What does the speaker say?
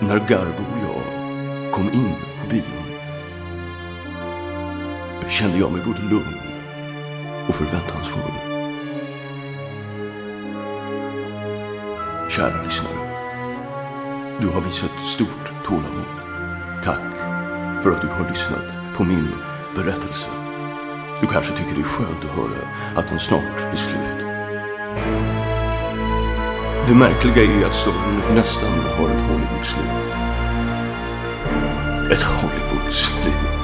När Garbo och jag kom in på bion kände jag mig både lugn och förväntansfull. Kära lyssnare, du har visat stort tålamod. Tack för att du har lyssnat på min berättelse. Du kanske tycker det är skönt att höra att den snart är slut. Det märkliga är att storyn nästan har ett Hollywood-slut. Ett Hollywood-slut.